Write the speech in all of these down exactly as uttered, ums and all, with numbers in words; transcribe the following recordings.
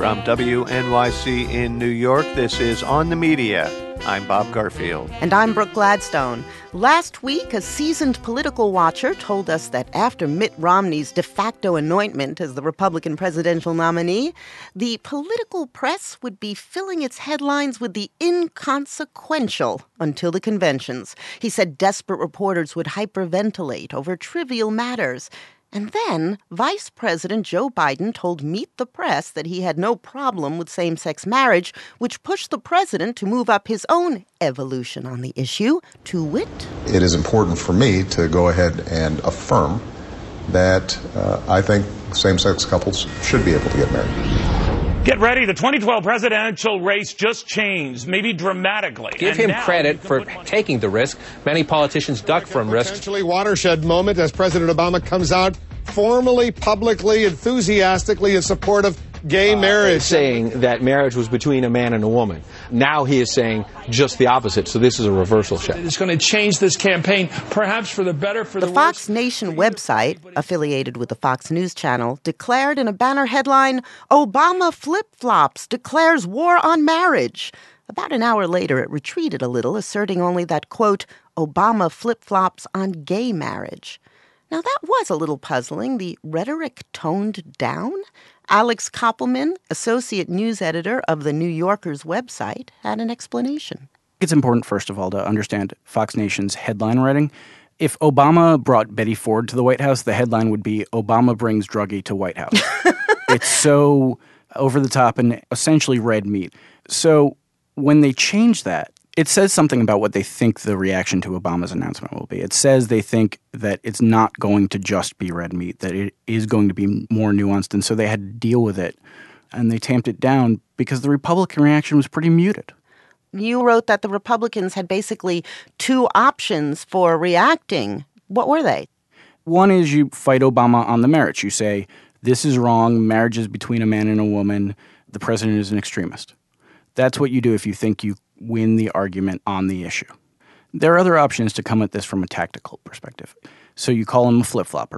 From W N Y C in New York, this is On the Media. I'm Bob Garfield. And I'm Brooke Gladstone. Last week, a seasoned political watcher told us that after Mitt Romney's de facto anointment as the Republican presidential nominee, the political press would be filling its headlines with the inconsequential until the conventions. He said desperate reporters would hyperventilate over trivial matters. And then Vice President Joe Biden told Meet the Press that he had no problem with same-sex marriage, which pushed the president to move up his own evolution on the issue, to wit. It is important for me to go ahead and affirm that uh, I think same-sex couples should be able to get married. Get ready. The twenty twelve presidential race just changed, maybe dramatically. Give him credit for taking the risk. Many politicians duck from risks. Potentially watershed moment as President Obama comes out formally, publicly, enthusiastically in support of gay uh, marriage. Saying that marriage was between a man and a woman. Now he is saying just the opposite. So this is a reversal shift. It's going to change this campaign, perhaps for the better, for the, the worse. The Fox Nation website, affiliated with the Fox News Channel, declared in a banner headline, "Obama flip-flops, declares war on marriage." About an hour later, it retreated a little, asserting only that, quote, "Obama flip-flops on gay marriage." Now, that was a little puzzling. The rhetoric toned down. Alex Koppelman, associate news editor of the New Yorker's website, had an explanation. It's important, first of all, to understand Fox Nation's headline writing. If Obama brought Betty Ford to the White House, the headline would be, "Obama brings druggie to White House." It's so over the top and essentially red meat. So when they change that, it says something about what they think the reaction to Obama's announcement will be. It says they think that it's not going to just be red meat, that it is going to be more nuanced, and so they had to deal with it. And they tamped it down because the Republican reaction was pretty muted. You wrote that the Republicans had basically two options for reacting. What were they? One is you fight Obama on the merits. You say, this is wrong, marriage is between a man and a woman, the president is an extremist. That's what you do if you think you win the argument on the issue. There are other options to come at this from a tactical perspective. So you call him a flip-flopper.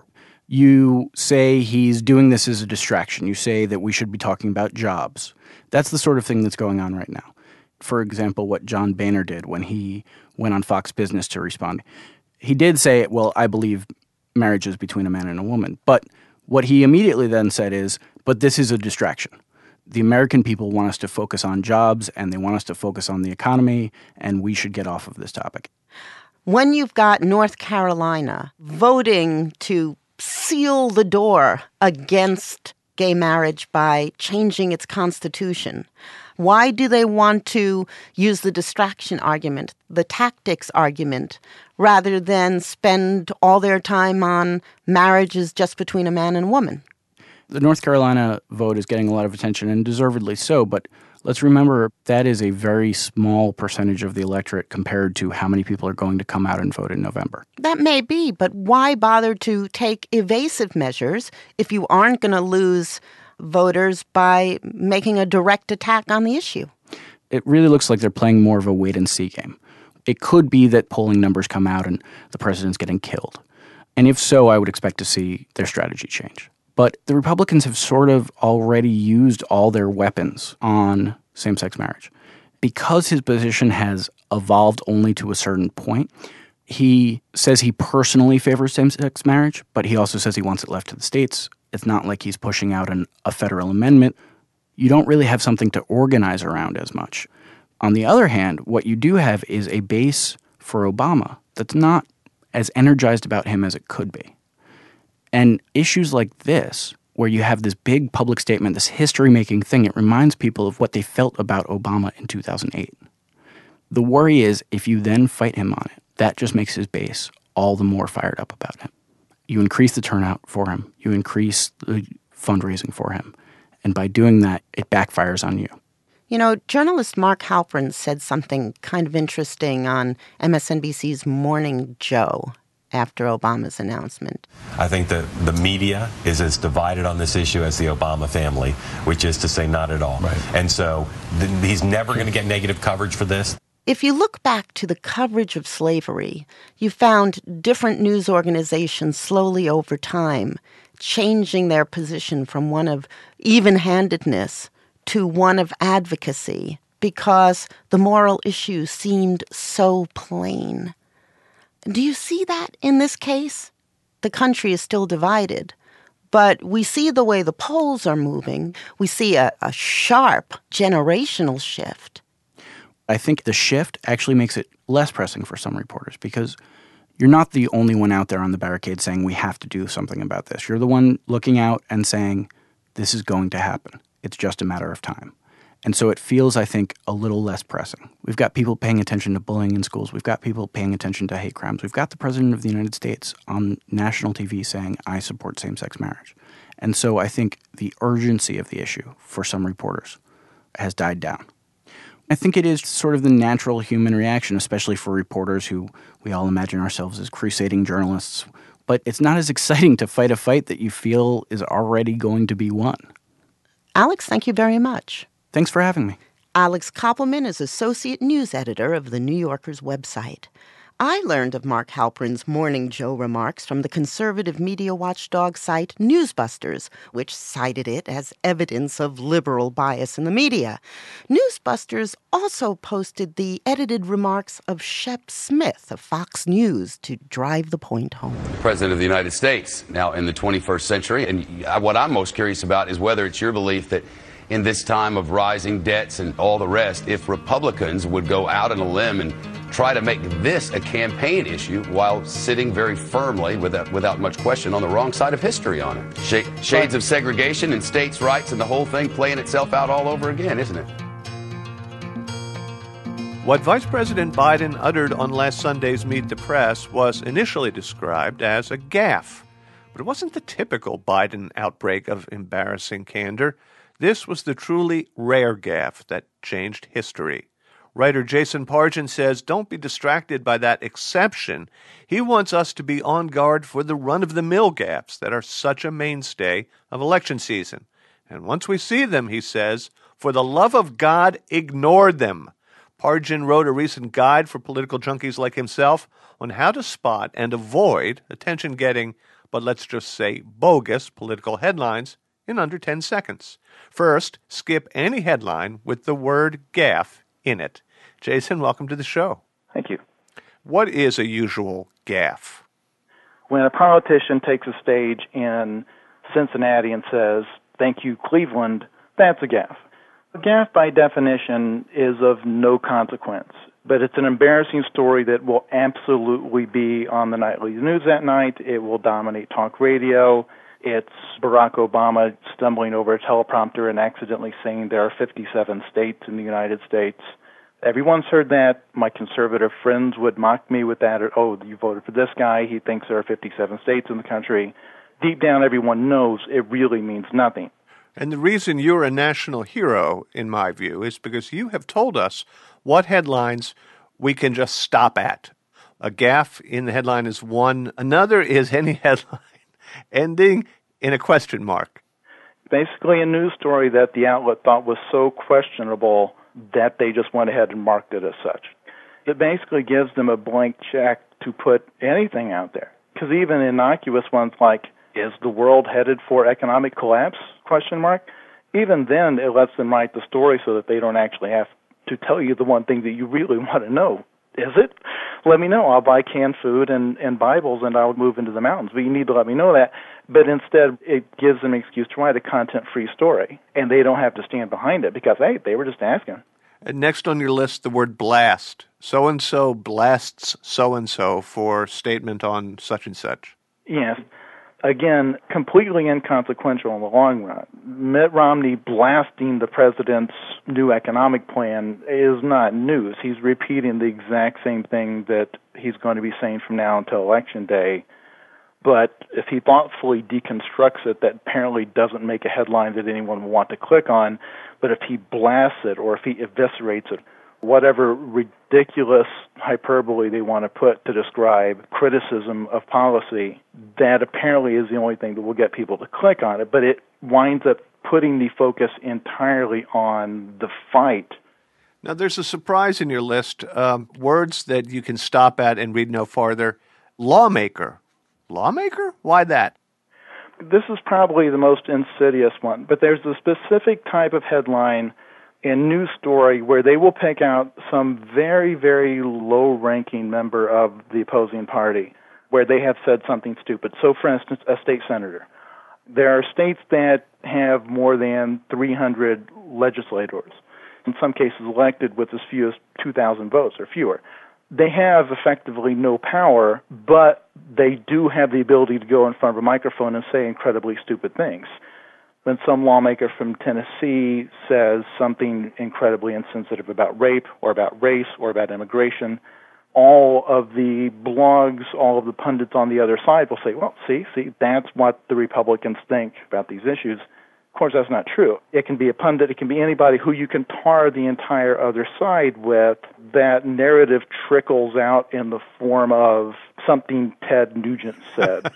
You say he's doing this as a distraction. You say that we should be talking about jobs. That's the sort of thing that's going on right now. For example, what John Boehner did when he went on Fox Business to respond. He did say, well, I believe marriage is between a man and a woman. But what he immediately then said is, but this is a distraction. The American people want us to focus on jobs and they want us to focus on the economy, and we should get off of this topic. When you've got North Carolina voting to seal the door against gay marriage by changing its constitution, why do they want to use the distraction argument, the tactics argument, rather than spend all their time on marriages just between a man and a woman? The North Carolina vote is getting a lot of attention, and deservedly so, but let's remember that is a very small percentage of the electorate compared to how many people are going to come out and vote in November. That may be, but why bother to take evasive measures if you aren't going to lose voters by making a direct attack on the issue? It really looks like they're playing more of a wait-and-see game. It could be that polling numbers come out and the president's getting killed. And if so, I would expect to see their strategy change. But the Republicans have sort of already used all their weapons on same-sex marriage. Because his position has evolved only to a certain point, he says he personally favors same-sex marriage, but he also says he wants it left to the states. It's not like he's pushing out an, a federal amendment. You don't really have something to organize around as much. On the other hand, what you do have is a base for Obama that's not as energized about him as it could be. And issues like this, where you have this big public statement, this history-making thing, it reminds people of what they felt about Obama in two thousand eight. The worry is if you then fight him on it, that just makes his base all the more fired up about him. You increase the turnout for him. You increase the fundraising for him. And by doing that, it backfires on you. You know, journalist Mark Halperin said something kind of interesting on M S N B C's Morning Joe after Obama's announcement. I think that the media is as divided on this issue as the Obama family, which is to say not at all. Right. And so th- he's never going to get negative coverage for this. If you look back to the coverage of slavery, you found different news organizations slowly over time changing their position from one of even-handedness to one of advocacy because the moral issue seemed so plain. Do you see that in this case? The country is still divided, but we see the way the polls are moving. We see a, a sharp generational shift. I think the shift actually makes it less pressing for some reporters because you're not the only one out there on the barricade saying we have to do something about this. You're the one looking out and saying this is going to happen. It's just a matter of time. And so it feels, I think, a little less pressing. We've got people paying attention to bullying in schools. We've got people paying attention to hate crimes. We've got the President of the United States on national T V saying, I support same-sex marriage. And so I think the urgency of the issue for some reporters has died down. I think it is sort of the natural human reaction, especially for reporters who we all imagine ourselves as crusading journalists. But it's not as exciting to fight a fight that you feel is already going to be won. Alex, thank you very much. Thanks for having me. Alex Koppelman is Associate News Editor of The New Yorker's website. I learned of Mark Halperin's Morning Joe remarks from the conservative media watchdog site Newsbusters, which cited it as evidence of liberal bias in the media. Newsbusters also posted the edited remarks of Shep Smith of Fox News to drive the point home. The President of the United States, now in the twenty-first century, and what I'm most curious about is whether it's your belief that in this time of rising debts and all the rest, if Republicans would go out on a limb and try to make this a campaign issue while sitting very firmly, without, without much question, on the wrong side of history on it. Sh- shades of segregation and states' rights and the whole thing playing itself out all over again, isn't it? What Vice President Biden uttered on last Sunday's Meet the Press was initially described as a gaffe. But it wasn't the typical Biden outbreak of embarrassing candor. This was the truly rare gaffe that changed history. Writer Jason Pargin says, don't be distracted by that exception. He wants us to be on guard for the run-of-the-mill gaffes that are such a mainstay of election season. And once we see them, he says, for the love of God, ignore them. Pargin wrote a recent guide for political junkies like himself on how to spot and avoid attention-getting, but let's just say bogus political headlines in under ten seconds. First, skip any headline with the word gaffe in it. Jason, welcome to the show. Thank you. What is a usual gaffe? When a politician takes a stage in Cincinnati and says, thank you, Cleveland, that's a gaffe. A gaffe, by definition, is of no consequence, but it's an embarrassing story that will absolutely be on the nightly news that night. It will dominate talk radio. It's Barack Obama stumbling over a teleprompter and accidentally saying there are fifty-seven states in the United States. Everyone's heard that. My conservative friends would mock me with that. Or, oh, you voted for this guy. He thinks there are fifty-seven states in the country. Deep down, everyone knows it really means nothing. And the reason you're a national hero, in my view, is because you have told us what headlines we can just stop at. A gaffe in the headline is one. Another is any headline ending in a question mark. Basically a news story that the outlet thought was so questionable that they just went ahead and marked it as such. It basically gives them a blank check to put anything out there. Because even innocuous ones like, is the world headed for economic collapse, question mark, even then it lets them write the story so that they don't actually have to tell you the one thing that you really want to know. Is it? Let me know. I'll buy canned food and, and Bibles and I'll move into the mountains. But you need to let me know that. But instead, it gives them an excuse to write a content-free story. And they don't have to stand behind it because, hey, they were just asking. And next on your list, the word blast. So-and-so blasts so-and-so for statement on such and such. Yes. Again, completely inconsequential in the long run. Mitt Romney blasting the president's new economic plan is not news. He's repeating the exact same thing that he's going to be saying from now until Election Day. But if he thoughtfully deconstructs it, that apparently doesn't make a headline that anyone will want to click on. But if he blasts it or if he eviscerates it, whatever ridiculous hyperbole they want to put to describe criticism of policy, that apparently is the only thing that will get people to click on it. But it winds up putting the focus entirely on the fight. Now, there's a surprise in your list. Um, words that you can stop at and read no farther. Lawmaker. Lawmaker? Why that? This is probably the most insidious one, but there's a specific type of headline in news story where they will pick out some very, very low-ranking member of the opposing party where they have said something stupid. So, for instance, a state senator. There are states that have more than three hundred legislators, in some cases elected with as few as two thousand votes or fewer. They have effectively no power, but they do have the ability to go in front of a microphone and say incredibly stupid things. When some lawmaker from Tennessee says something incredibly insensitive about rape or about race or about immigration, all of the blogs, all of the pundits on the other side will say, well, see, see, that's what the Republicans think about these issues. Of course, that's not true. It can be a pundit. It can be anybody who you can tar the entire other side with. That narrative trickles out in the form of something Ted Nugent said.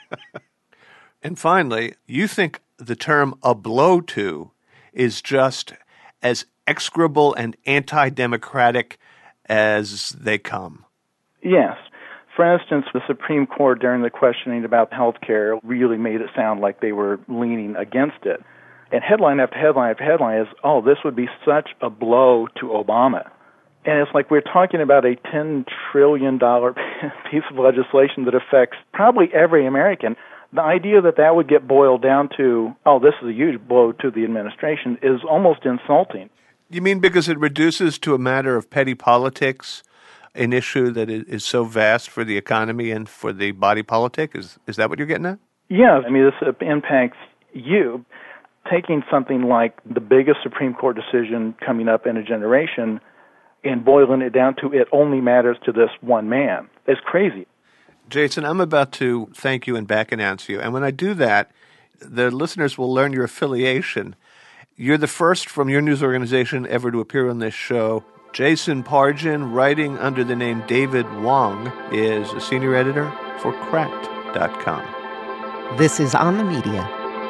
And finally, you think the term a blow to is just as execrable and anti-democratic as they come. Yes. For instance, the Supreme Court, during the questioning about health care, really made it sound like they were leaning against it. And headline after headline after headline is, oh, this would be such a blow to Obama. And it's like we're talking about a ten trillion dollars piece of legislation that affects probably every American. The idea that that would get boiled down to, oh, this is a huge blow to the administration is almost insulting. You mean because it reduces to a matter of petty politics an issue that is so vast for the economy and for the body politic? Is is that what you're getting at? Yeah, I mean, this impacts you. Taking something like the biggest Supreme Court decision coming up in a generation and boiling it down to it only matters to this one man is crazy. Jason, I'm about to thank you and back announce you. And when I do that, the listeners will learn your affiliation. You're the first from your news organization ever to appear on this show. Jason Pargin, writing under the name David Wong, is a senior editor for Cracked dot com. This is On the Media.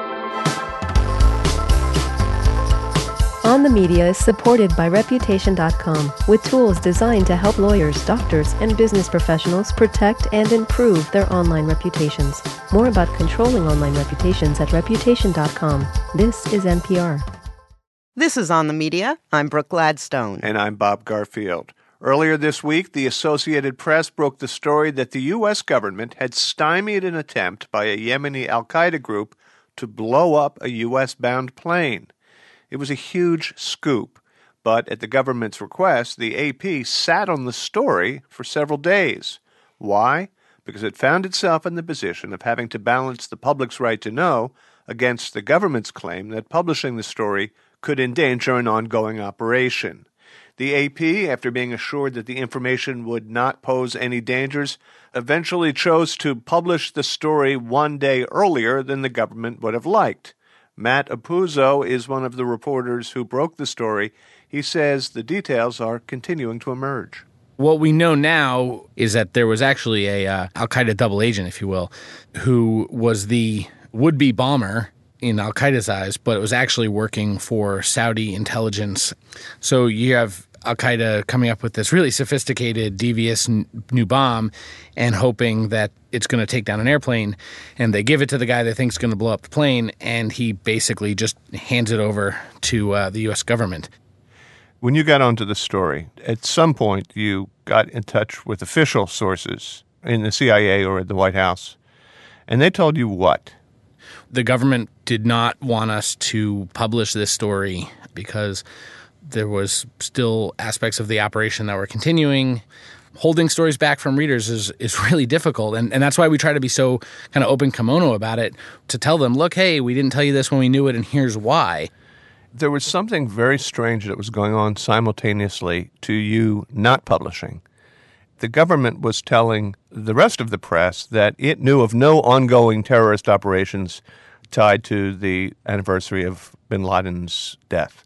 On the Media is supported by Reputation dot com, with tools designed to help lawyers, doctors, and business professionals protect and improve their online reputations. More about controlling online reputations at Reputation dot com. This is N P R. This is On the Media. I'm Brooke Gladstone. And I'm Bob Garfield. Earlier this week, the Associated Press broke the story that the U S government had stymied an attempt by a Yemeni al-Qaeda group to blow up a U S-bound plane. It was a huge scoop, but at the government's request, the A P sat on the story for several days. Why? Because it found itself in the position of having to balance the public's right to know against the government's claim that publishing the story could endanger an ongoing operation. The A P, after being assured that the information would not pose any dangers, eventually chose to publish the story one day earlier than the government would have liked. Matt Apuzzo is one of the reporters who broke the story. He says the details are continuing to emerge. What we know now is that there was actually a uh, al-Qaeda double agent, if you will, who was the would-be bomber in al-Qaeda's eyes, but it was actually working for Saudi intelligence. So you have al-Qaeda coming up with this really sophisticated, devious n- new bomb and hoping that it's going to take down an airplane, and they give it to the guy they think is going to blow up the plane, and he basically just hands it over to uh, the U S government. When you got onto the story, at some point you got in touch with official sources in the C I A or at the White House, and they told you what? The government did not want us to publish this story because there was still aspects of the operation that were continuing. Holding stories back from readers is, is really difficult, and, and that's why we try to be so kind of open kimono about it, to tell them, look, hey, we didn't tell you this when we knew it, and here's why. There was something very strange that was going on simultaneously to you not publishing. The government was telling the rest of the press that it knew of no ongoing terrorist operations tied to the anniversary of bin Laden's death.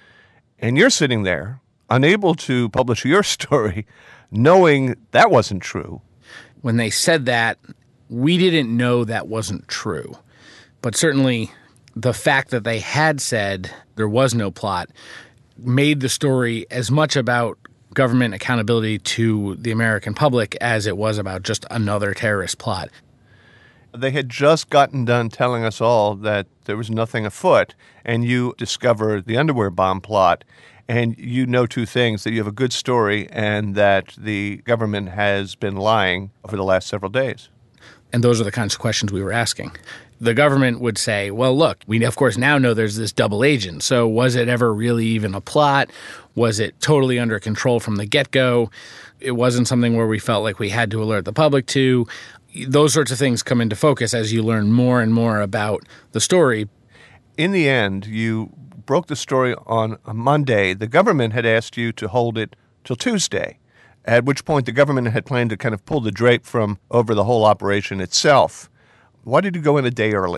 And you're sitting there, unable to publish your story, knowing that wasn't true. When they said that, we didn't know that wasn't true. But certainly the fact that they had said there was no plot made the story as much about government accountability to the American public as it was about just another terrorist plot. They had just gotten done telling us all that there was nothing afoot, and you discover the underwear bomb plot, and you know two things, that you have a good story and that the government has been lying over the last several days. And those are the kinds of questions we were asking. The government would say, well, look, we of course now know there's this double agent. So was it ever really even a plot? Was it totally under control from the get-go? It wasn't something where we felt like we had to alert the public to. Those sorts of things come into focus as you learn more and more about the story. In the end, you broke the story on a Monday. The government had asked you to hold it till Tuesday, at which point the government had planned to kind of pull the drape from over the whole operation itself. Why did you go in a day early?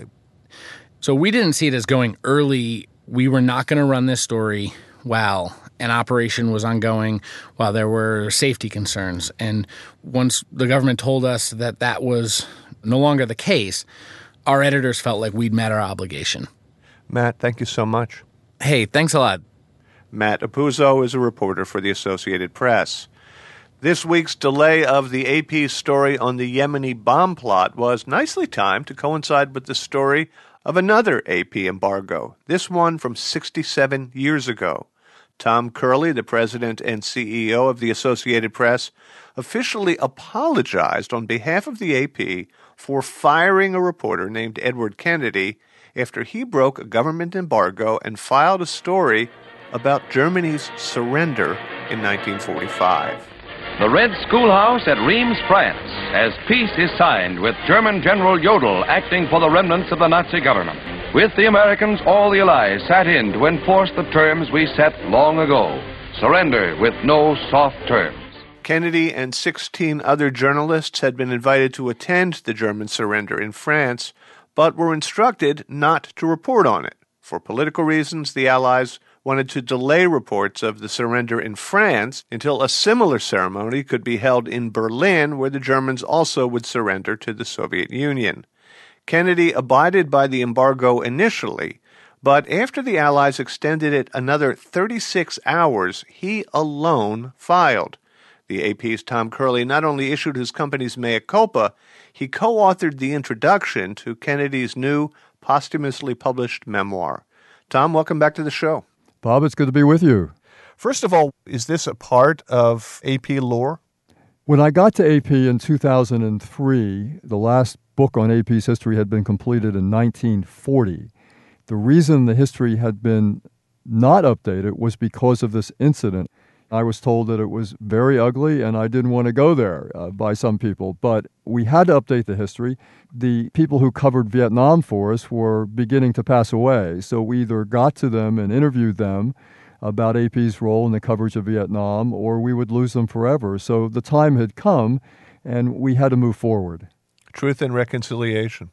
So we didn't see it as going early. We were not going to run this story while an operation was ongoing, while there were safety concerns. And once the government told us that that was no longer the case, our editors felt like we'd met our obligation. Matt, thank you so much. Hey, thanks a lot. Matt Apuzzo is a reporter for the Associated Press. This week's delay of the A P's story on the Yemeni bomb plot was nicely timed to coincide with the story of another A P embargo, this one from sixty-seven years ago. Tom Curley, the president and C E O of the Associated Press, officially apologized on behalf of the A P for firing a reporter named Edward Kennedy after he broke a government embargo and filed a story about Germany's surrender in nineteen forty-five. The Red Schoolhouse at Reims, France, as peace is signed with German General Jodl acting for the remnants of the Nazi government. With the Americans, all the Allies sat in to enforce the terms we set long ago. Surrender with no soft terms. Kennedy and sixteen other journalists had been invited to attend the German surrender in France, but were instructed not to report on it. For political reasons, the Allies wanted to delay reports of the surrender in France until a similar ceremony could be held in Berlin, where the Germans also would surrender to the Soviet Union. Kennedy abided by the embargo initially, but after the Allies extended it another thirty-six hours, he alone filed. The A P's Tom Curley not only issued his company's mea culpa, he co-authored the introduction to Kennedy's new posthumously published memoir. Tom, welcome back to the show. Bob, it's good to be with you. First of all, is this a part of A P lore? When I got to A P in two thousand three, the last book on A P's history had been completed in nineteen forty. The reason the history had been not updated was because of this incident. I was told that it was very ugly and I didn't want to go there uh, by some people, but we had to update the history. The people who covered Vietnam for us were beginning to pass away, so we either got to them and interviewed them about A P's role in the coverage of Vietnam, or we would lose them forever. So the time had come and we had to move forward. Truth and reconciliation.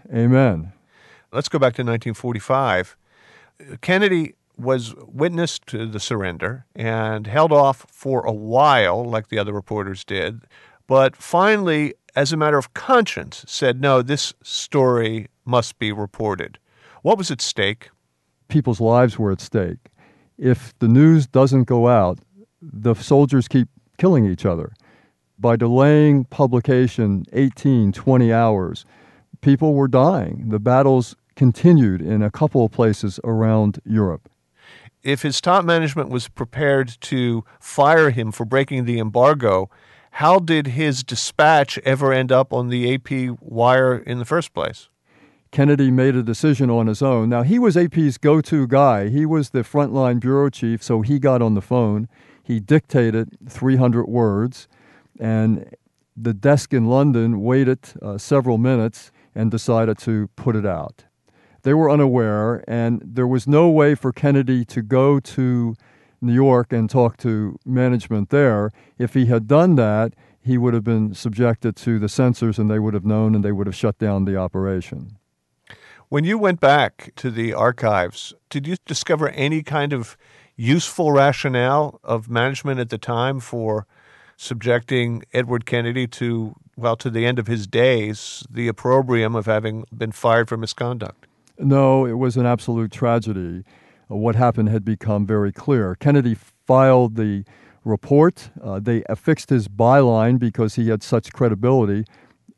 Amen. Let's go back to nineteen forty-five. Kennedy was witness to the surrender and held off for a while, like the other reporters did, but finally, as a matter of conscience, said, no, this story must be reported. What was at stake? People's lives were at stake. If the news doesn't go out, the soldiers keep killing each other. By delaying publication eighteen, twenty hours, people were dying. The battles continued in a couple of places around Europe. If his top management was prepared to fire him for breaking the embargo, how did his dispatch ever end up on the A P wire in the first place? Kennedy made a decision on his own. Now, he was A P's go-to guy. He was the frontline bureau chief, so he got on the phone. He dictated three hundred words, and the desk in London waited uh, several minutes and decided to put it out. They were unaware, and there was no way for Kennedy to go to New York and talk to management there. If he had done that, he would have been subjected to the censors, and they would have known, and they would have shut down the operation. When you went back to the archives, did you discover any kind of useful rationale of management at the time for subjecting Edward Kennedy to, well, to the end of his days, the opprobrium of having been fired for misconduct? No, it was an absolute tragedy. Uh, what happened had become very clear. Kennedy filed the report. Uh, they affixed his byline because he had such credibility.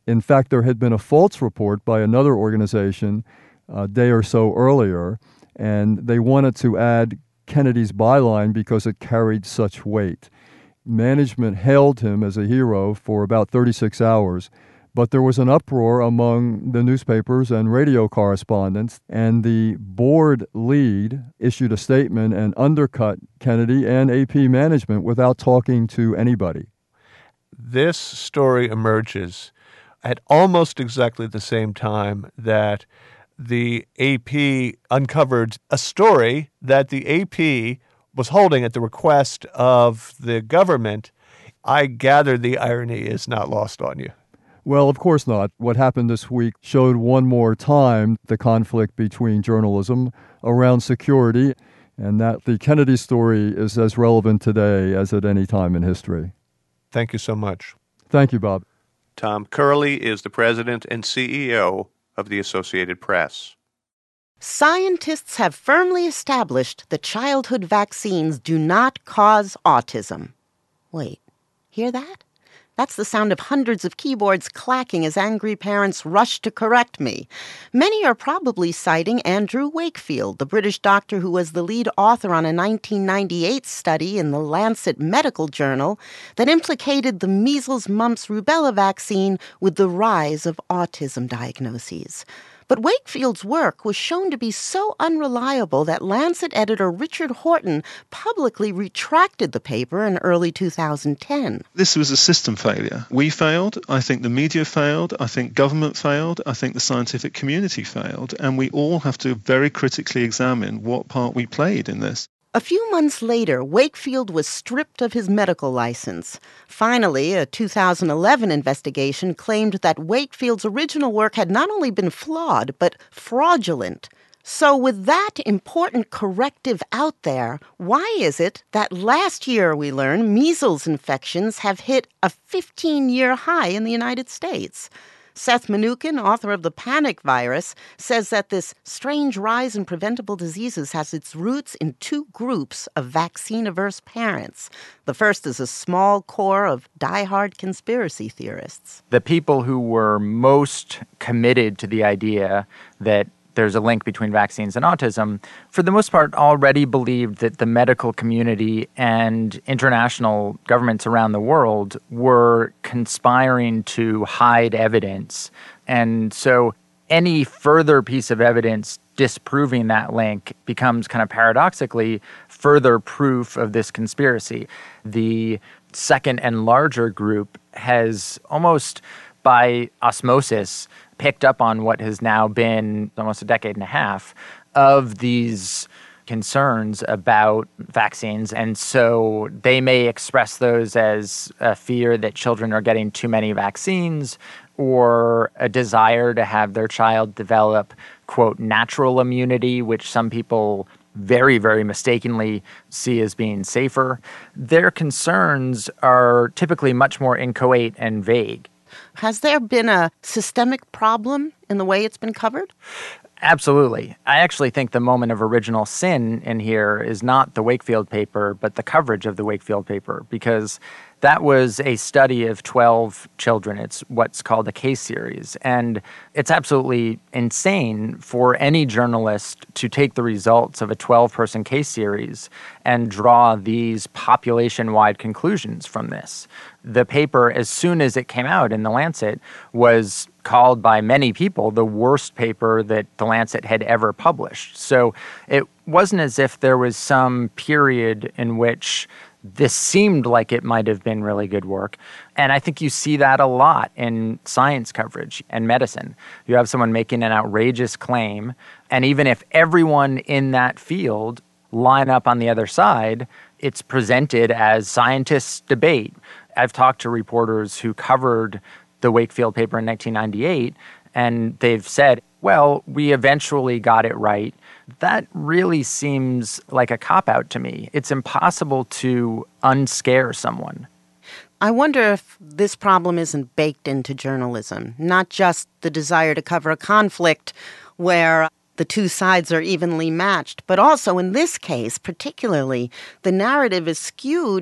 In fact, there had been a false report by another organization a day or so earlier, and they wanted to add Kennedy's byline because it carried such weight. Management hailed him as a hero for about thirty-six hours, but there was an uproar among the newspapers and radio correspondents, and the board lead issued a statement and undercut Kennedy and A P management without talking to anybody. This story emerges at almost exactly the same time that the A P uncovered a story that the A P was holding at the request of the government. I gather the irony is not lost on you. Well, of course not. What happened this week showed one more time the conflict between journalism around security, and that the Kennedy story is as relevant today as at any time in history. Thank you so much. Thank you, Bob. Tom Curley is the president and C E O of the Associated Press. Scientists have firmly established that childhood vaccines do not cause autism. Wait, hear that? That's the sound of hundreds of keyboards clacking as angry parents rush to correct me. Many are probably citing Andrew Wakefield, the British doctor who was the lead author on a nineteen ninety-eight study in the Lancet Medical Journal that implicated the measles, mumps, rubella vaccine with the rise of autism diagnoses. But Wakefield's work was shown to be so unreliable that Lancet editor Richard Horton publicly retracted the paper in early two thousand ten. This was a system failure. We failed. I think the media failed. I think government failed. I think the scientific community failed. And we all have to very critically examine what part we played in this. A few months later, Wakefield was stripped of his medical license. Finally, a two thousand eleven investigation claimed that Wakefield's original work had not only been flawed, but fraudulent. So with that important corrective out there, why is it that last year, we learned, measles infections have hit a fifteen-year high in the United States? Seth Mnookin, author of The Panic Virus, says that this strange rise in preventable diseases has its roots in two groups of vaccine-averse parents. The first is a small core of diehard conspiracy theorists. The people who were most committed to the idea that there's a link between vaccines and autism, for the most part, already believed that the medical community and international governments around the world were conspiring to hide evidence. And so any further piece of evidence disproving that link becomes kind of paradoxically further proof of this conspiracy. The second and larger group has almost by osmosis picked up on what has now been almost a decade and a half of these concerns about vaccines. And so they may express those as a fear that children are getting too many vaccines or a desire to have their child develop, quote, natural immunity, which some people very, very mistakenly see as being safer. Their concerns are typically much more inchoate and vague. Has there been a systemic problem in the way it's been covered? Absolutely. I actually think the moment of original sin in here is not the Wakefield paper, but the coverage of the Wakefield paper, because that was a study of twelve children. It's what's called a case series. And it's absolutely insane for any journalist to take the results of a twelve-person case series and draw these population-wide conclusions from this. The paper, as soon as it came out in The Lancet, was called by many people the worst paper that The Lancet had ever published. So it wasn't as if there was some period in which this seemed like it might have been really good work. And I think you see that a lot in science coverage and medicine. You have someone making an outrageous claim, and even if everyone in that field line up on the other side, it's presented as scientists debate. I've talked to reporters who covered the Wakefield paper in nineteen ninety-eight, and they've said, well, we eventually got it right. That really seems like a cop-out to me. It's impossible to unscare someone. I wonder if this problem isn't baked into journalism, not just the desire to cover a conflict where the two sides are evenly matched, but also in this case, particularly, the narrative is skewed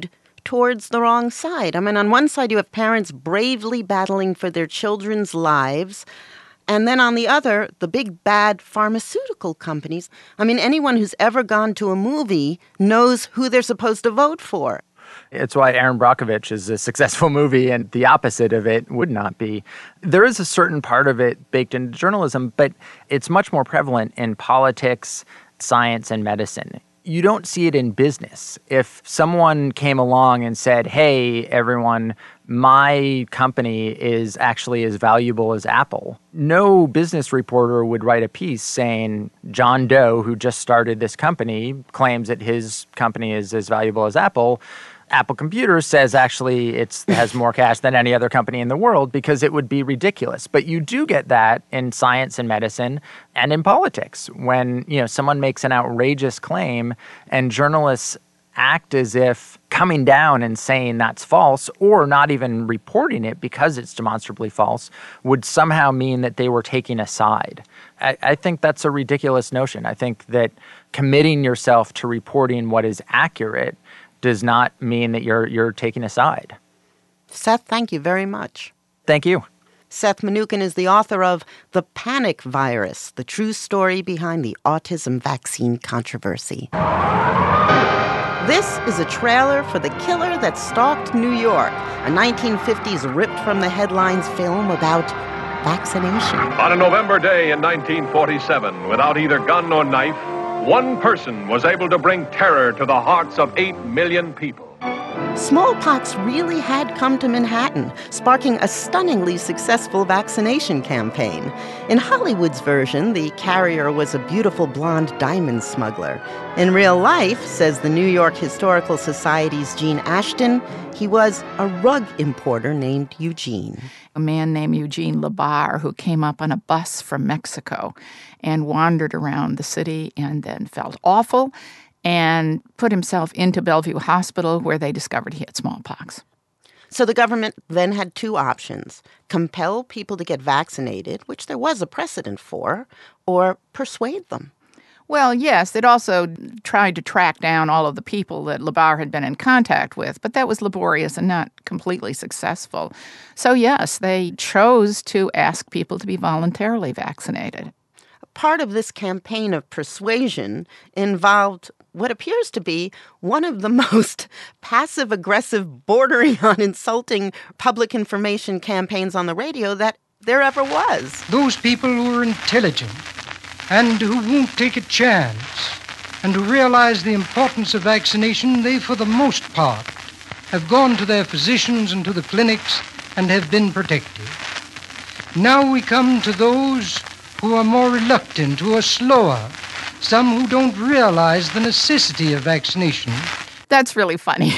towards the wrong side. I mean, on one side, you have parents bravely battling for their children's lives. And then on the other, the big bad pharmaceutical companies. I mean, anyone who's ever gone to a movie knows who they're supposed to vote for. It's why Aaron Brockovich is a successful movie, and the opposite of it would not be. There is a certain part of it baked into journalism, but it's much more prevalent in politics, science, and medicine. You don't see it in business. If someone came along and said, hey, everyone, my company is actually as valuable as Apple, no business reporter would write a piece saying John Doe, who just started this company, claims that his company is as valuable as Apple. Apple Computers says actually it has more cash than any other company in the world, because it would be ridiculous. But you do get that in science and medicine and in politics when, you know, someone makes an outrageous claim and journalists act as if coming down and saying that's false, or not even reporting it because it's demonstrably false, would somehow mean that they were taking a side. I, I think that's a ridiculous notion. I think that committing yourself to reporting what is accurate does not mean that you're you're taking a side. Seth, thank you very much. Thank you. Seth Mnookin is the author of The Panic Virus, the true story behind the autism vaccine controversy. This is a trailer for The Killer That Stalked New York, a nineteen fifties ripped-from-the-headlines film about vaccination. On a November day in nineteen forty-seven, without either gun or knife, one person was able to bring terror to the hearts of eight million people. Smallpox really had come to Manhattan, sparking a stunningly successful vaccination campaign. In Hollywood's version, the carrier was a beautiful blonde diamond smuggler. In real life, says the New York Historical Society's Gene Ashton, he was a rug importer named Eugene. A man named Eugene Labar, who came up on a bus from Mexico and wandered around the city and then felt awful and put himself into Bellevue Hospital, where they discovered he had smallpox. So the government then had two options: compel people to get vaccinated, which there was a precedent for, or persuade them. Well, yes, it also tried to track down all of the people that Labar had been in contact with, but that was laborious and not completely successful. So, yes, they chose to ask people to be voluntarily vaccinated. Part of this campaign of persuasion involved what appears to be one of the most passive-aggressive, bordering on insulting public information campaigns on the radio that there ever was. Those people who are intelligent and who won't take a chance and who realize the importance of vaccination, they, for the most part, have gone to their physicians and to the clinics and have been protected. Now we come to those who are more reluctant, who are slower, some who don't realize the necessity of vaccination. That's really funny.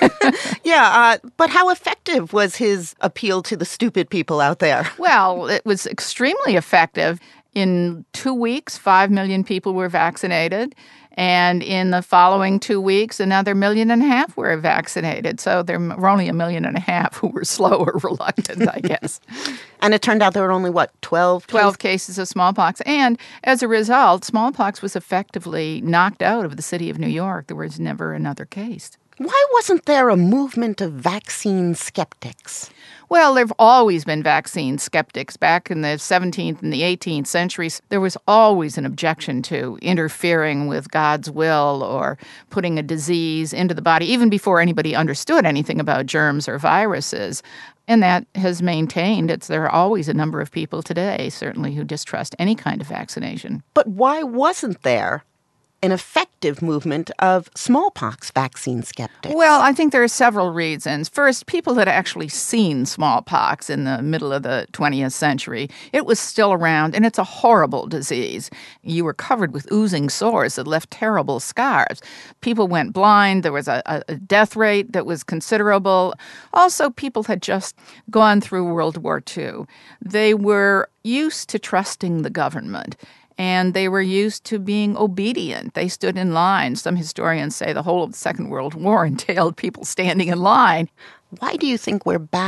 yeah, uh, but how effective was his appeal to the stupid people out there? Well, it was extremely effective. In two weeks, five million people were vaccinated. And in the following two weeks, another million and a half were vaccinated. So there were only a million and a half who were slow or reluctant, I guess. And it turned out there were only, what, twelve? twelve cases of smallpox. And as a result, smallpox was effectively knocked out of the city of New York. There was never another case. Why wasn't there a movement of vaccine skeptics? Well, there have always been vaccine skeptics. Back in the seventeenth and the eighteenth centuries, there was always an objection to interfering with God's will or putting a disease into the body, even before anybody understood anything about germs or viruses. And that has maintained. It's there are always a number of people today, certainly, who distrust any kind of vaccination. But why wasn't there an effective movement of smallpox vaccine skeptics? Well, I think there are several reasons. First, people had actually seen smallpox in the middle of the twentieth century. It was still around, and it's a horrible disease. You were covered with oozing sores that left terrible scars. People went blind. There was a, a death rate that was considerable. Also, people had just gone through World War Two. They were used to trusting the government. And they were used to being obedient. They stood in line. Some historians say the whole of the Second World War entailed people standing in line. Why do you think we're back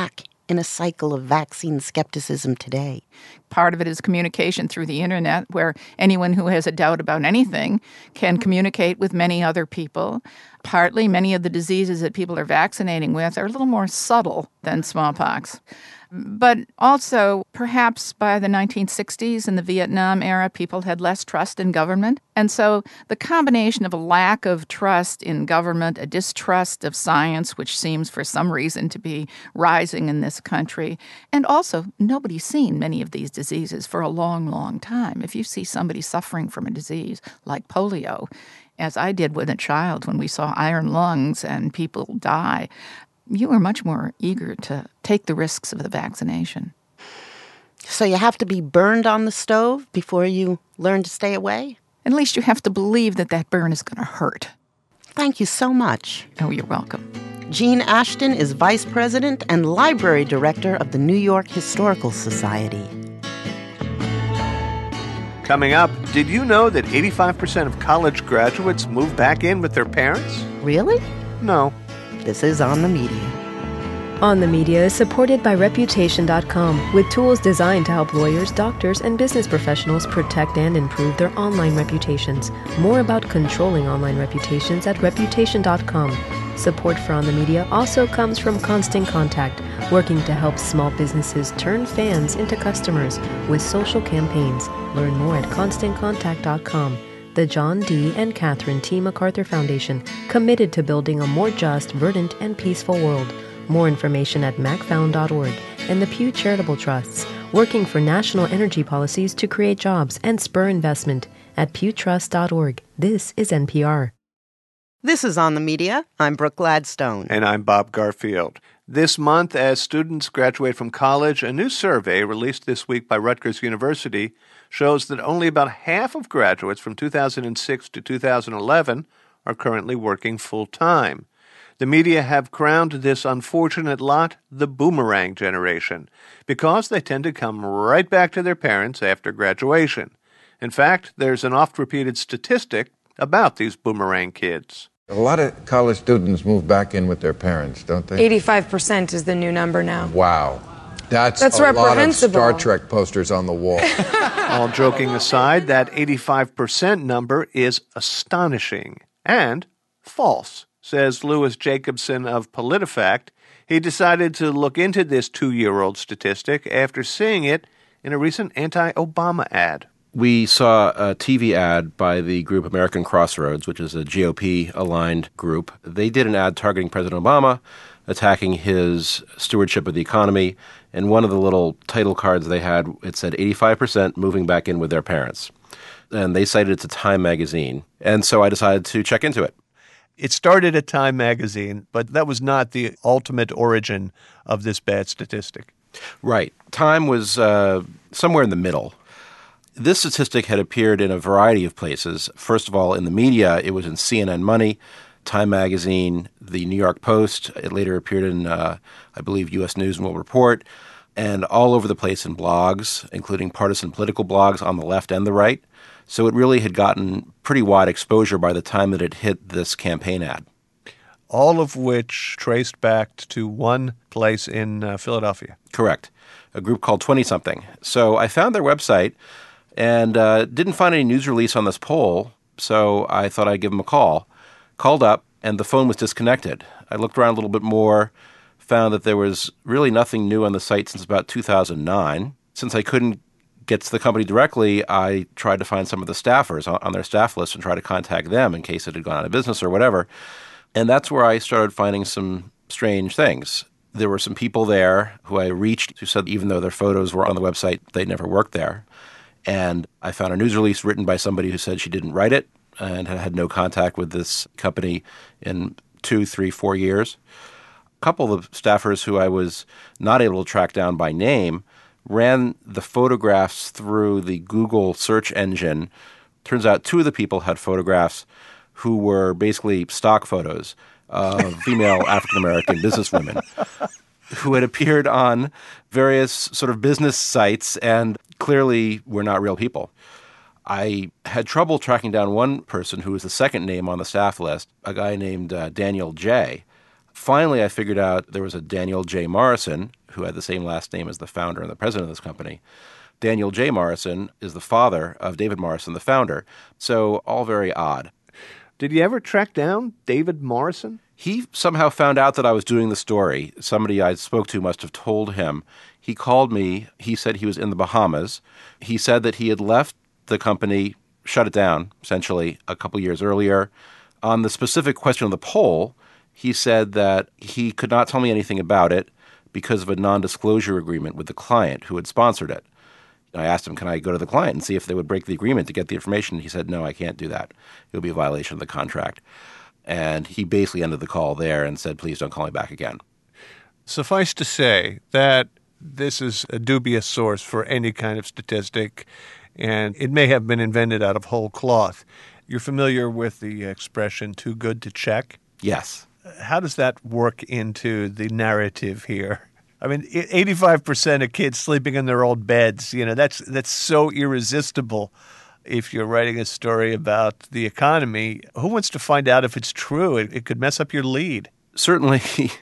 in a cycle of vaccine skepticism today? Part of it is communication through the internet, where anyone who has a doubt about anything can communicate with many other people. Partly, many of the diseases that people are vaccinating with are a little more subtle than smallpox. But also, perhaps by the nineteen sixties and the Vietnam era, people had less trust in government. And so the combination of a lack of trust in government, a distrust of science, which seems for some reason to be rising in this country, and also nobody's seen many of these diseases for a long, long time. If you see somebody suffering from a disease like polio, as I did with a child when we saw iron lungs and people die, you are much more eager to take the risks of the vaccination. So you have to be burned on the stove before you learn to stay away? At least you have to believe that that burn is going to hurt. Thank you so much. Oh, you're welcome. Jean Ashton is Vice President and Library Director of the New York Historical Society. Coming up, did you know that eighty-five percent of college graduates move back in with their parents? Really? No. This is On the Media. On the Media is supported by Reputation dot com, with tools designed to help lawyers, doctors, and business professionals protect and improve their online reputations. More about controlling online reputations at Reputation dot com. Support for On the Media also comes from Constant Contact, working to help small businesses turn fans into customers with social campaigns. Learn more at Constant Contact dot com. The John D. and Catherine T. MacArthur Foundation, committed to building a more just, verdant, and peaceful world. More information at mac found dot org. And the Pew Charitable Trusts, working for national energy policies to create jobs and spur investment at pew trust dot org. This is N P R. This is On the Media. I'm Brooke Gladstone. And I'm Bob Garfield. This month, as students graduate from college, a new survey released this week by Rutgers University shows that only about half of graduates from two thousand six to two thousand eleven are currently working full-time. The media have crowned this unfortunate lot the boomerang generation because they tend to come right back to their parents after graduation. In fact, there's an oft-repeated statistic about these boomerang kids. A lot of college students move back in with their parents, don't they? eighty-five percent is the new number now. Wow. That's, That's a lot of reprehensible. Star Trek posters on the wall. All joking aside, that eighty-five percent number is astonishing and false, says Louis Jacobson of PolitiFact. He decided to look into this two-year-old statistic after seeing it in a recent anti-Obama ad. We saw a T V ad by the group American Crossroads, which is a G O P-aligned group. They did an ad targeting President Obama, attacking his stewardship of the economy. And one of the little title cards they had, it said eighty-five percent moving back in with their parents. And they cited it to Time magazine. And so I decided to check into it. It started at Time magazine, but that was not the ultimate origin of this bad statistic. Right. Time was uh, somewhere in the middle. This statistic had appeared in a variety of places. First of all, in the media, it was in C N N Money, Time Magazine, the New York Post. It later appeared in, uh, I believe, U S News and World Report, and all over the place in blogs, including partisan political blogs on the left and the right. So it really had gotten pretty wide exposure by the time that it hit this campaign ad. All of which traced back to one place in uh, Philadelphia. Correct. A group called twenty-something. So I found their website and uh, didn't find any news release on this poll, so I thought I'd give them a call. Called up, and the phone was disconnected. I looked around a little bit more, found that there was really nothing new on the site since about two thousand nine. Since I couldn't get to the company directly, I tried to find some of the staffers on, on their staff list and try to contact them in case it had gone out of business or whatever. And that's where I started finding some strange things. There were some people there who I reached who said even though their photos were on the website, they never worked there. And I found a news release written by somebody who said she didn't write it and had had no contact with this company in two, three, four years. A couple of staffers who I was not able to track down by name ran the photographs through the Google search engine. Turns out two of the people had photographs who were basically stock photos of female African-American businesswomen who had appeared on various sort of business sites and clearly were not real people. I had trouble tracking down one person who was the second name on the staff list, a guy named uh, Daniel J. Finally, I figured out there was a Daniel J. Morrison, who had the same last name as the founder and the president of this company. Daniel J. Morrison is the father of David Morrison, the founder. So all very odd. Did you ever track down David Morrison? He somehow found out that I was doing the story. Somebody I spoke to must have told him. He called me. He said he was in the Bahamas. He said that he had left the company, shut it down, essentially, a couple years earlier. On the specific question of the poll, he said that he could not tell me anything about it because of a non-disclosure agreement with the client who had sponsored it. I asked him, can I go to the client and see if they would break the agreement to get the information? He said, no, I can't do that. It would be a violation of the contract. And he basically ended the call there and said, please don't call me back again. Suffice to say that this is a dubious source for any kind of statistic, and it may have been invented out of whole cloth. You're familiar with the expression, too good to check? Yes. How does that work into the narrative here? I mean, eighty-five percent of kids sleeping in their old beds, you know, that's that's so irresistible. If you're writing a story about the economy, who wants to find out if it's true? It, it could mess up your lead. Certainly,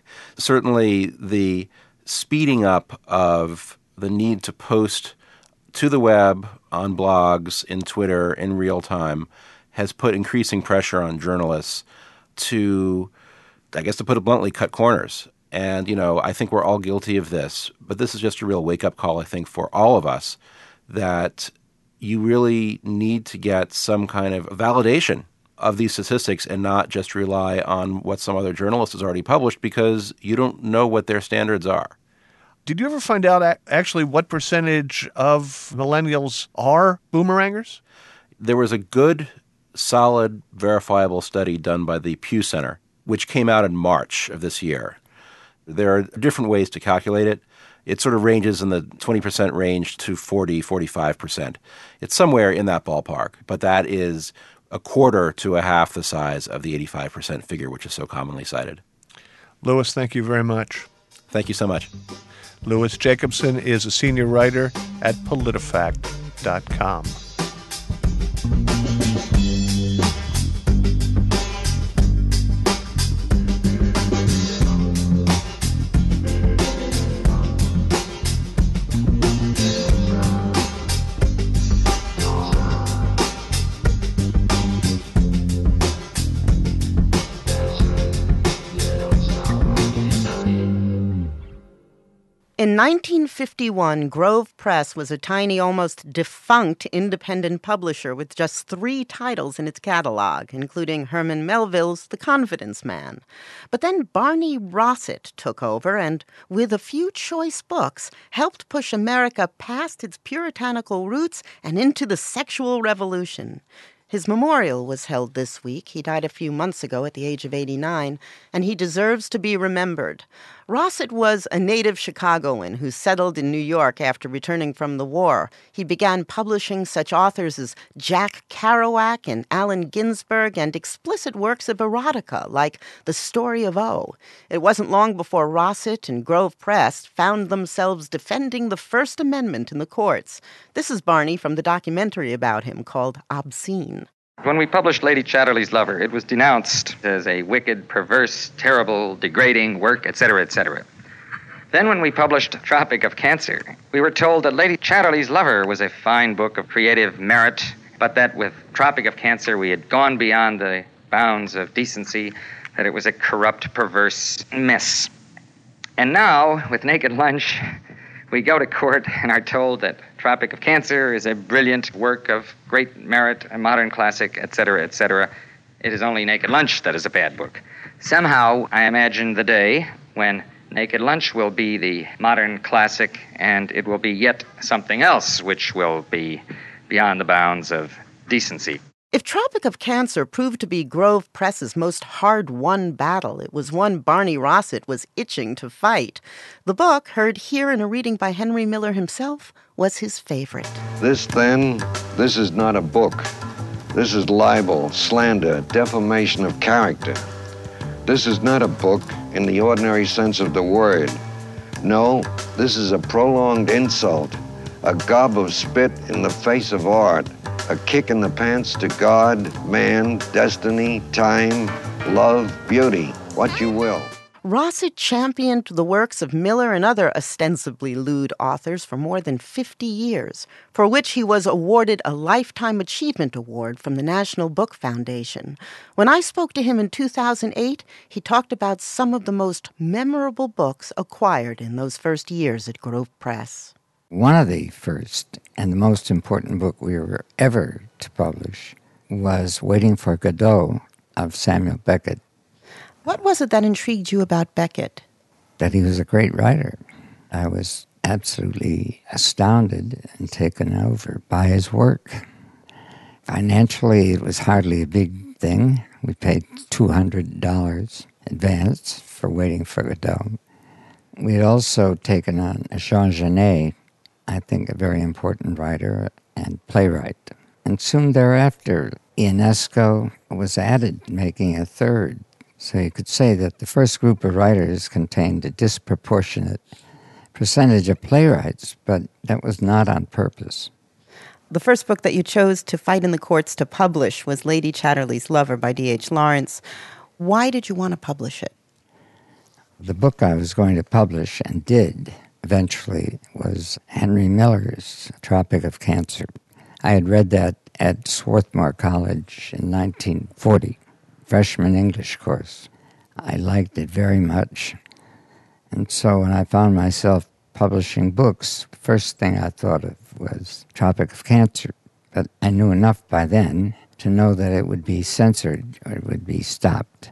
certainly the speeding up of the need to post to the web, on blogs, in Twitter, in real time, has put increasing pressure on journalists to, I guess to put it bluntly, cut corners. And, you know, I think we're all guilty of this, but this is just a real wake-up call, I think, for all of us, that you really need to get some kind of validation of these statistics and not just rely on what some other journalist has already published, because you don't know what their standards are. Did you ever find out actually what percentage of millennials are boomerangers? There was a good, solid, verifiable study done by the Pew Center, which came out in March of this year. There are different ways to calculate it. It sort of ranges in the twenty percent range to forty, forty-five percent. It's somewhere in that ballpark, but that is a quarter to a half the size of the eighty-five percent figure, which is so commonly cited. Louis, thank you very much. Thank you so much. Louis Jacobson is a senior writer at PolitiFact dot com. In nineteen fifty-one, Grove Press was a tiny, almost defunct independent publisher with just three titles in its catalog, including Herman Melville's The Confidence Man. But then Barney Rossett took over and, with a few choice books, helped push America past its puritanical roots and into the sexual revolution. His memorial was held this week. He died a few months ago at the age of eighty-nine, and he deserves to be remembered. Rossett was a native Chicagoan who settled in New York after returning from the war. He began publishing such authors as Jack Kerouac and Allen Ginsberg and explicit works of erotica like The Story of O. It wasn't long before Rossett and Grove Press found themselves defending the First Amendment in the courts. This is Barney from the documentary about him called Obscene. When we published Lady Chatterley's Lover, it was denounced as a wicked, perverse, terrible, degrading work, et cetera, et cetera. Then when we published Tropic of Cancer, we were told that Lady Chatterley's Lover was a fine book of creative merit, but that with Tropic of Cancer we had gone beyond the bounds of decency, that it was a corrupt, perverse mess. And now, with Naked Lunch, we go to court and are told that Tropic of Cancer is a brilliant work of great merit, a modern classic, et cetera, et cetera. It is only Naked Lunch that is a bad book. Somehow, I imagine the day when Naked Lunch will be the modern classic, and it will be yet something else which will be beyond the bounds of decency. If Tropic of Cancer proved to be Grove Press's most hard-won battle, it was one Barney Rossett was itching to fight. The book, heard here in a reading by Henry Miller himself, was his favorite. This, then, this is not a book. This is libel, slander, defamation of character. This is not a book in the ordinary sense of the word. No, this is a prolonged insult, a gob of spit in the face of art, a kick in the pants to God, man, destiny, time, love, beauty, what you will. Rossett championed the works of Miller and other ostensibly lewd authors for more than fifty years, for which he was awarded a Lifetime Achievement Award from the National Book Foundation. When I spoke to him in two thousand eight, he talked about some of the most memorable books acquired in those first years at Grove Press. One of the first and the most important book we were ever to publish was Waiting for Godot of Samuel Beckett. What was it that intrigued you about Beckett? That he was a great writer. I was absolutely astounded and taken over by his work. Financially, it was hardly a big thing. We paid two hundred dollars advance for Waiting for Godot. We had also taken on Jean Genet, I think a very important writer and playwright. And soon thereafter, Ionesco was added, making a third. So you could say that the first group of writers contained a disproportionate percentage of playwrights, but that was not on purpose. The first book that you chose to fight in the courts to publish was Lady Chatterley's Lover by D H Lawrence. Why did you want to publish it? The book I was going to publish, and did eventually, was Henry Miller's Tropic of Cancer. I had read that at Swarthmore College in nineteen forty. Freshman English course. I liked it very much. And so when I found myself publishing books, the first thing I thought of was Tropic of Cancer. But I knew enough by then to know that it would be censored or it would be stopped.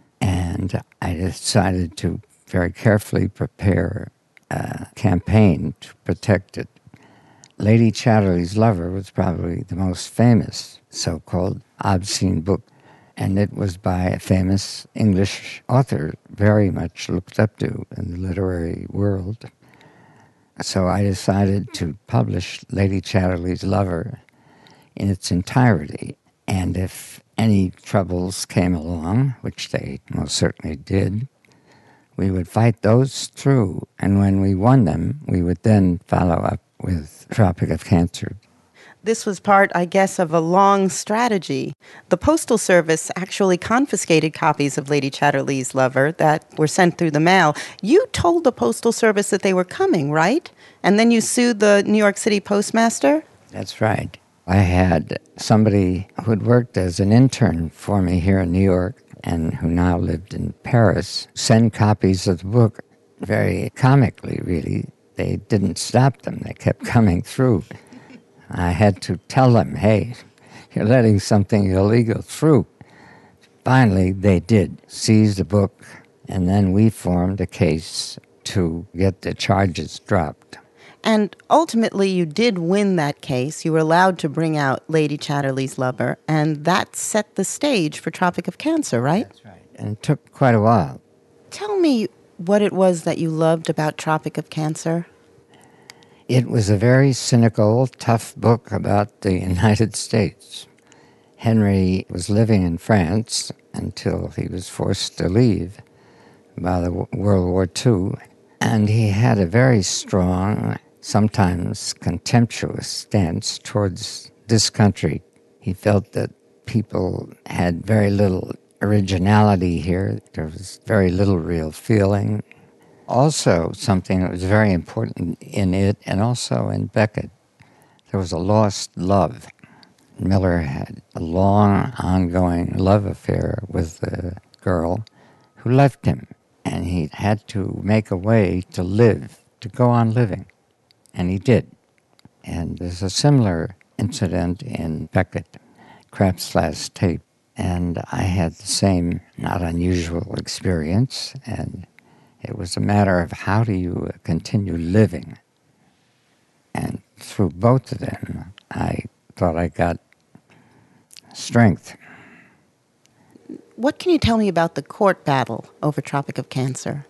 And I decided to very carefully prepare a campaign to protect it. Lady Chatterley's Lover was probably the most famous so-called obscene book. And it was by a famous English author, very much looked up to in the literary world. So I decided to publish Lady Chatterley's Lover in its entirety. And if any troubles came along, which they most certainly did, we would fight those through. And when we won them, we would then follow up with Tropic of Cancer. This was part, I guess, of a long strategy. The Postal Service actually confiscated copies of Lady Chatterley's Lover that were sent through the mail. You told the Postal Service that they were coming, right? And then you sued the New York City postmaster? That's right. I had somebody who had worked as an intern for me here in New York and who now lived in Paris send copies of the book, very comically, really. They didn't stop them. They kept coming through. I had to tell them, hey, you're letting something illegal through. Finally, they did seize the book, and then we formed a case to get the charges dropped. And ultimately, you did win that case. You were allowed to bring out Lady Chatterley's Lover, and that set the stage for Tropic of Cancer, right? That's right. And it took quite a while. Tell me what it was that you loved about Tropic of Cancer. It was a very cynical, tough book about the United States. Henry was living in France until he was forced to leave by the World War Two, and he had a very strong, sometimes contemptuous stance towards this country. He felt that people had very little originality here. There was very little real feeling. Also, something that was very important in it, and also in Beckett, there was a lost love. Miller had a long, ongoing love affair with the girl who left him, and he had to make a way to live, to go on living, and he did. And there's a similar incident in Beckett, Krapp's Last Tape, and I had the same not unusual experience, and it was a matter of how do you continue living. And through both of them, I thought I got strength. What can you tell me about the court battle over Tropic of Cancer?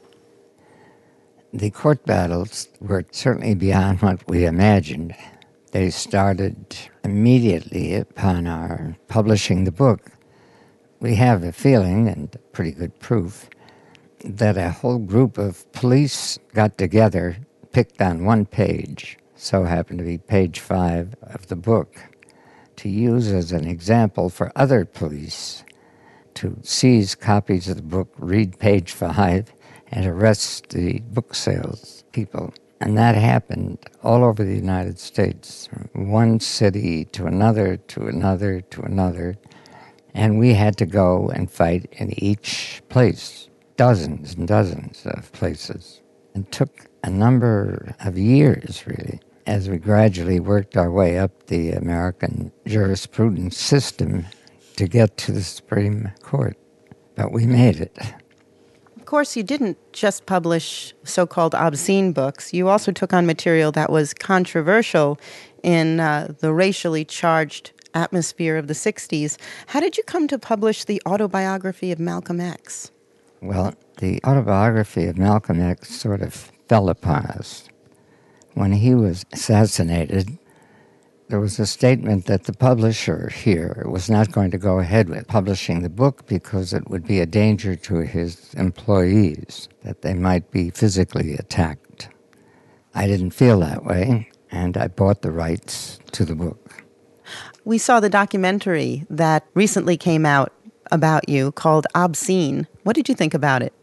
The court battles were certainly beyond what we imagined. They started immediately upon our publishing the book. We have a feeling, and pretty good proof, that a whole group of police got together, picked on one page, so happened to be page five of the book, to use as an example for other police to seize copies of the book, read page five, and arrest the book sales people. And that happened all over the United States, from one city to another, to another, to another. And we had to go and fight in each place, dozens and dozens of places. It took a number of years, really, as we gradually worked our way up the American jurisprudence system to get to the Supreme Court. But we made it. Of course, you didn't just publish so-called obscene books. You also took on material that was controversial in uh, the racially charged atmosphere of the sixties. How did you come to publish the autobiography of Malcolm X? Well, the autobiography of Malcolm X sort of fell upon us. When he was assassinated, there was a statement that the publisher here was not going to go ahead with publishing the book because it would be a danger to his employees, that they might be physically attacked. I didn't feel that way, and I bought the rights to the book. We saw the documentary that recently came out about you called Obscene. What did you think about it?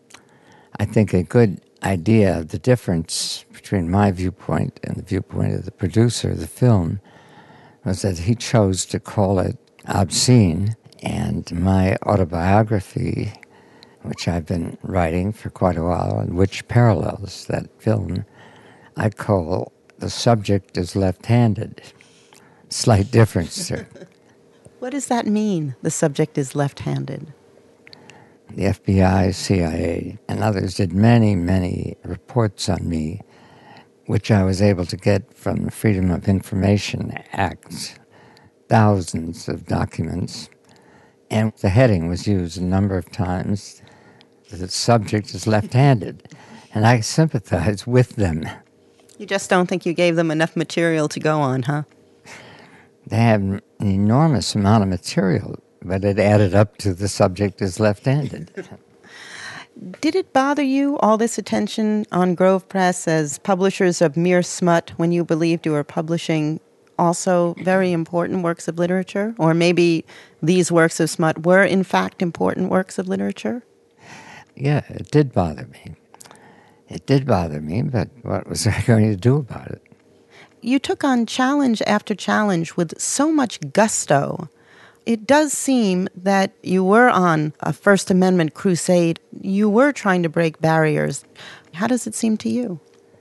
I think a good idea of the difference between my viewpoint and the viewpoint of the producer of the film was that he chose to call it Obscene, and my autobiography, which I've been writing for quite a while and which parallels that film, I call The Subject is Left-Handed. Slight difference there. What does that mean, the subject is left-handed? The F B I, C I A, and others did many, many reports on me, which I was able to get from the Freedom of Information Act, thousands of documents, and the heading was used a number of times. The subject is left-handed, and I sympathize with them. You just don't think you gave them enough material to go on, huh? They have an enormous amount of material, but it added up to the subject is left-handed. Did it bother you, all this attention on Grove Press as publishers of mere smut, when you believed you were publishing also very important works of literature? Or maybe these works of smut were, in fact, important works of literature? Yeah, it did bother me. It did bother me, but what was I going to do about it? You took on challenge after challenge with so much gusto. It does seem that you were on a First Amendment crusade. You were trying to break barriers. How does it seem to you?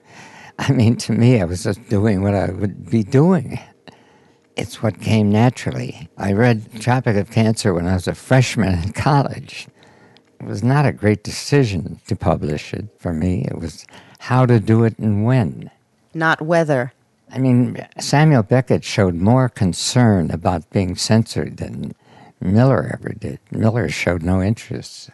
I mean, to me, I was just doing what I would be doing. It's what came naturally. I read Tropic of Cancer when I was a freshman in college. It was not a great decision to publish it for me. It was how to do it and when. Not whether. I mean, Samuel Beckett showed more concern about being censored than Miller ever did. Miller showed no interest.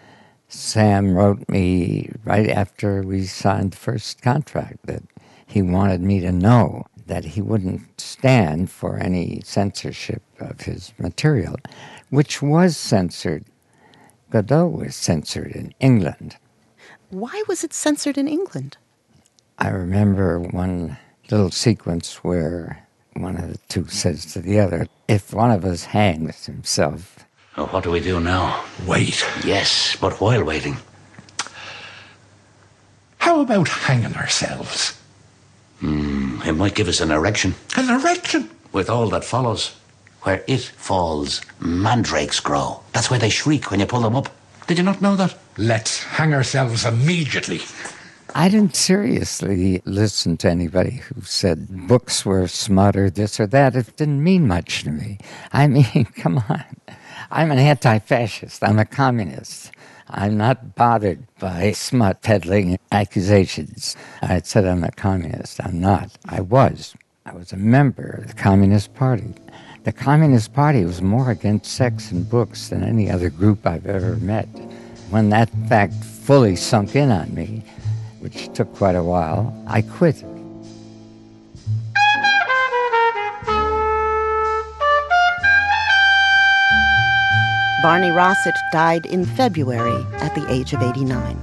Sam wrote me right after we signed the first contract that he wanted me to know that he wouldn't stand for any censorship of his material, which was censored. Godot was censored in England. Why was it censored in England? I remember one little sequence where one of the two says to the other, if one of us hangs himself. Oh, what do we do now? Wait. Yes, but while waiting. How about hanging ourselves? Hmm, it might give us an erection. An erection? With all that follows. Where it falls, mandrakes grow. That's why they shriek when you pull them up. Did you not know that? Let's hang ourselves immediately. I didn't seriously listen to anybody who said books were smut or this or that. It didn't mean much to me. I mean, come on. I'm an anti-fascist. I'm a communist. I'm not bothered by smut peddling accusations. I said I'm a communist. I'm not. I was. I was a member of the Communist Party. The Communist Party was more against sex and books than any other group I've ever met. When that fact fully sunk in on me, which took quite a while, I quit. Barney Rossett died in February at the age of eighty-nine.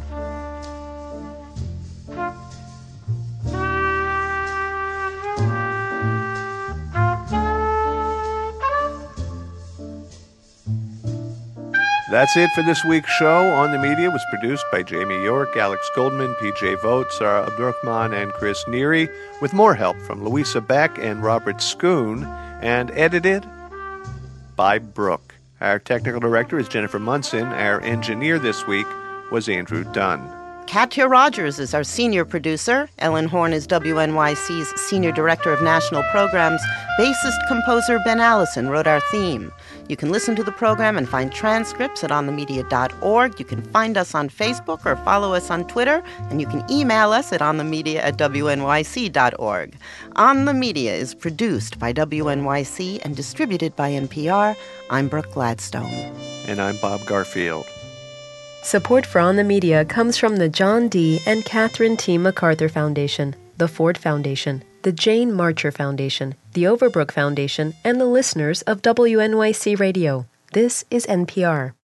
That's it for this week's show. On the Media was produced by Jamie York, Alex Goldman, P J Vogt, Sarah Abdurrahman, and Chris Neary, with more help from Louisa Beck and Robert Schoon, and edited by Brooke. Our technical director is Jennifer Munson. Our engineer this week was Andrew Dunn. Katya Rogers is our senior producer. Ellen Horn is W N Y C's senior director of national programs. Bassist-composer Ben Allison wrote our theme. You can listen to the program and find transcripts at on the media dot org. You can find us on Facebook or follow us on Twitter, and you can email us at onthemedia at W N Y C dot org. On the Media is produced by W N Y C and distributed by N P R. I'm Brooke Gladstone. And I'm Bob Garfield. Support for On the Media comes from the John D. and Catherine T. MacArthur Foundation, the Ford Foundation, the Jane Marcher Foundation, the Overbrook Foundation, and the listeners of W N Y C Radio. This is N P R.